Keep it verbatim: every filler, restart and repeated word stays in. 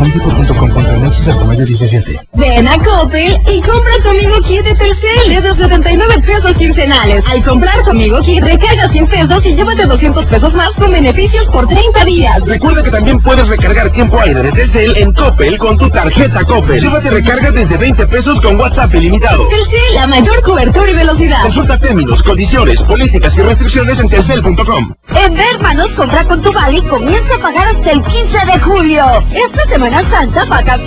home depot punto com contra Nexus hasta mayo diecisiete. Ven a Coppel y compra tu Amigo Kit de Telcel desde setenta y nueve pesos quincenales. Al comprar tu Amigo Kit, recarga cien pesos y llévate doscientos pesos más con beneficios por treinta días. Recuerda que también puedes recargar tiempo aire de Telcel en Coppel con tu tarjeta Coppel. Llévate recargas desde veinte pesos con WhatsApp ilimitado. Telcel, la mayor cobertura y velocidad. Consulta términos, condiciones, políticas y restricciones en telcel punto com. En Bermanos, compra con tu vale y comienza a pagar hasta el quince de julio. Esta Semana Santa paga